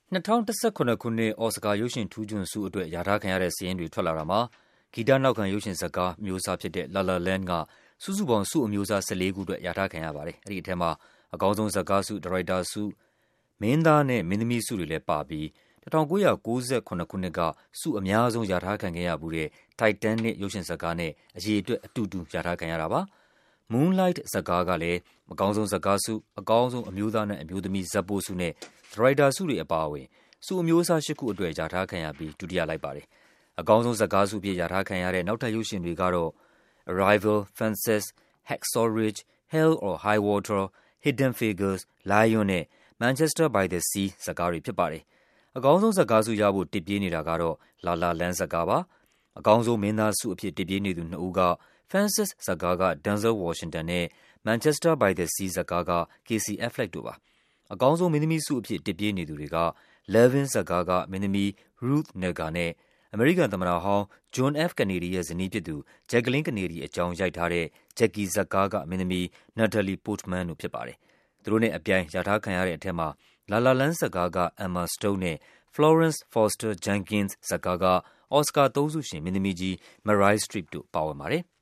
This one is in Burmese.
2019 ခုနှစ်အော်စကာရုပ်ရှင်ထူးချွန်ဆုအတွက်လျာထားခံရတဲ့စာရင်းတွေထွက်လာတာမှာဂီတနောက်ခံရုပ်ရှင်ဇာတ်ကားအမျိုးအစားဖြစ်တဲ့ La La Land ကစုစုပေါင်းဆုအမျိုးအစား14ခုအတွက်လျာထားခံရပါတယ်။အဲဒီအထဲမှာအကောင်းဆုံးဇာတ်ကားဆု၊ဒါရိုက်တာဆု၊မင်းသားနဲ့မင်းသမီးဆုတွေလည်းပါပြီး1998ခုနှစ်ကဆုအများဆုံးလျာထားခံခဲ့ရဖူးတဲ့ Titanic ရုပ်ရှင်ဇာတ်ကားနဲ့အရေအတွက်အတူတူလျာထားခံရတာပါ။ Moonlight ဇာတ်ကားကလည်းအကောင်းဆုံးဇာတ်ကားဆု၊အကောင်းဆုံးအမျိုးသားနဲ့အမျိုးသမီးဇာတ်ပို့ဆုနဲ့ဒါရိုက်တာဆုတွေအပါအဝင်ဆုအမျိုးအစား8ခုအတွက်လျာထားခံရပြီးဒုတိယလိုက်ပါတယ်။အကောင်းဆုံးဇာတ်ကားဆုအဖြစ်လျာထားခံရတဲ့နောက်ထပ်ရုပ်ရှင်တွေကတော့ Arrival, Fences, Hacksaw Ridge, Hell or High Water, Hidden Figures, Lion နဲ့ Manchester by the Sea ဇာတ်ကားတွေဖြစ်ပါတယ်။အကောင်းဆုံးဇာတ်ကားဆုရဖို့တစ်ပြေးနေတာကတော့ La La Land ဇာတ်ကားပါ။အကောင်းဆုံးမင်းသားဆုအဖြစ်တစ်ပြေးနေသူနှစ်ဦးက Fences ဇာတ်ကားက Denzel Washington နဲ့ Manchester by the Sea ဇာတ်ကားက Casey Affleck တို့ပါ။အကောင်းဆုံးမင်းသမီးဆုအဖြစ်တစ်ပြေးနေသူတွေက Levin ဇာတ်ကားကမင်းသမီး Ruth Negga နဲ့အမေရိကန်သမ္မတဟောင်း John F. Kennedy ရဲ့ဇနီးဖြစ်သူ Jacqueline Kennedy အကြောင်းရိုက်ထားတဲ့ Jackie ဇာတ်ကားကမင်းသမီး Natalie Portman တို့ဖြစ်ပါတယ်။သူတို့နဲ့အပြိုင်လျာထားခံရတဲ့အထဲမှာ La La Land ဇာတ်ကားက Emma Stone နဲ့ Florence Foster Jenkins ဇာတ်ကားက အော်စကာ3ဆုရှင်မင်းသမီးကြီး Meryl Streep တို့ပါဝင်ပါတယ်။